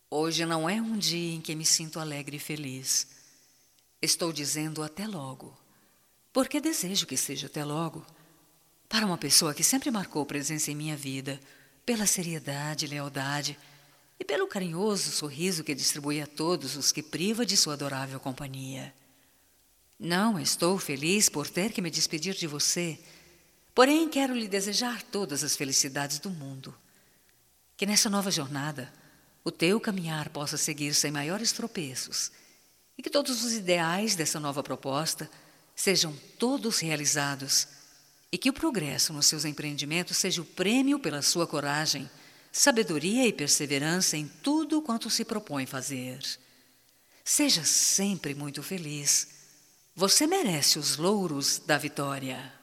Hoje não é um dia em que me sinto alegre e feliz. Estou dizendo até logo, porque desejo que seja até logo. Para uma pessoa que sempre marcou presença em minha vida, pela seriedade e lealdade, e pelo carinhoso sorriso que distribui a todos os que priva de sua adorável companhia. Não estou feliz por ter que me despedir de você, porém quero lhe desejar todas as felicidades do mundo. Que nessa nova jornada, o teu caminhar possa seguir sem maiores tropeços, e que todos os ideais dessa nova proposta sejam todos realizados, e que o progresso nos seus empreendimentos seja o prêmio pela sua coragem, sabedoria e perseverança em tudo quanto se propõe fazer. Seja sempre muito feliz. Você merece os louros da vitória.